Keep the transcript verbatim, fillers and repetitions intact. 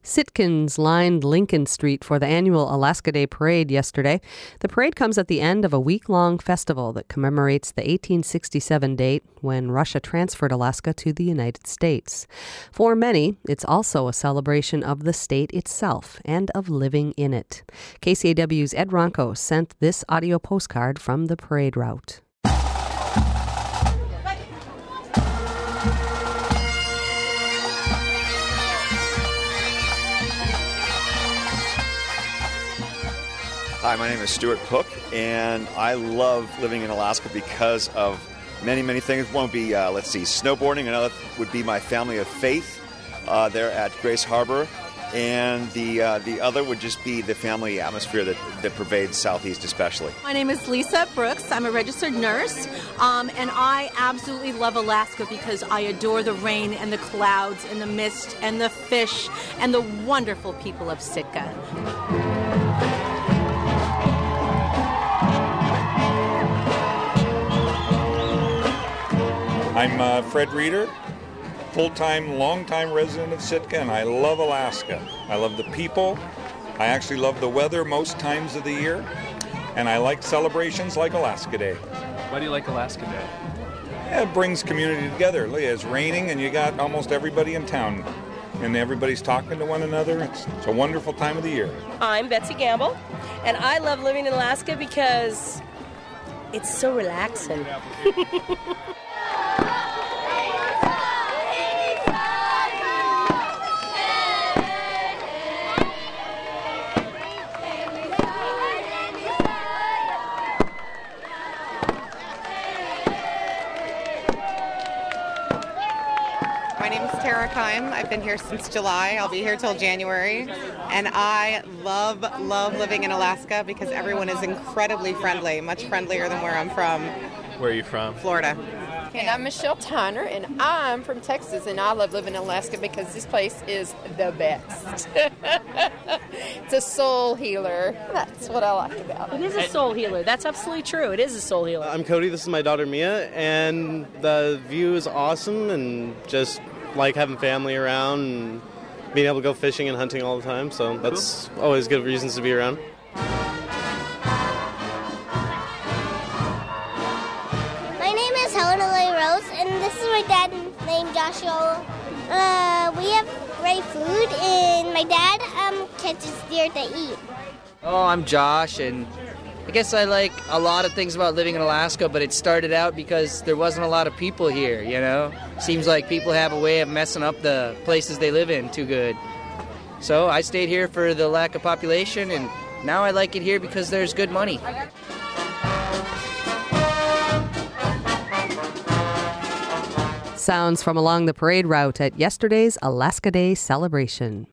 Sitkins lined Lincoln Street for the annual Alaska Day Parade yesterday. The parade comes at the end of a week-long festival that commemorates the eighteen sixty-seven date when Russia transferred Alaska to the United States. For many, it's also a celebration of the state itself and of living in it. K C A W's Ed Ronco sent this audio postcard from the parade route. Hi, my name is Stuart Cook, and I love living in Alaska because of many, many things. One would be, uh, let's see, snowboarding. Another would be my family of faith uh, there at Grace Harbor. And the uh, the other would just be the family atmosphere that, that pervades Southeast especially. My name is Lisa Brooks. I'm a registered nurse, um, and I absolutely love Alaska because I adore the rain and the clouds and the mist and the fish and the wonderful people of Sitka. I'm uh, Fred Reeder, full-time, long-time resident of Sitka, and I love Alaska. I love the people. I actually love the weather most times of the year, and I like celebrations like Alaska Day. Why do you like Alaska Day? Yeah, it brings community together. Look, it's raining, and you got almost everybody in town, and everybody's talking to one another. It's, it's a wonderful time of the year. I'm Betsy Gamble, and I love living in Alaska because it's so relaxing. My name is Tara Kime. I've been here since July. I'll be here till January. And I love, love living in Alaska because everyone is incredibly friendly, much friendlier than where I'm from. Where are you from? Florida. And I'm Michelle Tyner, and I'm from Texas, and I love living in Alaska because this place is the best. It's a soul healer. That's what I like about it. It is a soul healer. That's absolutely true. It is a soul healer. I'm Cody. This is my daughter Mia, and the view is awesome, and just like having family around and being able to go fishing and hunting all the time. So that's always good reasons to be around. My name is Helena Lay Rose, and this is my dad named Joshua. Uh, we have great food, and my dad um, catches deer to eat. Oh, I'm Josh, and I guess I like a lot of things about living in Alaska, but it started out because there wasn't a lot of people here, you know? Seems like people have a way of messing up the places they live in too good. So I stayed here for the lack of population, and now I like it here because there's good money. Sounds from along the parade route at yesterday's Alaska Day celebration.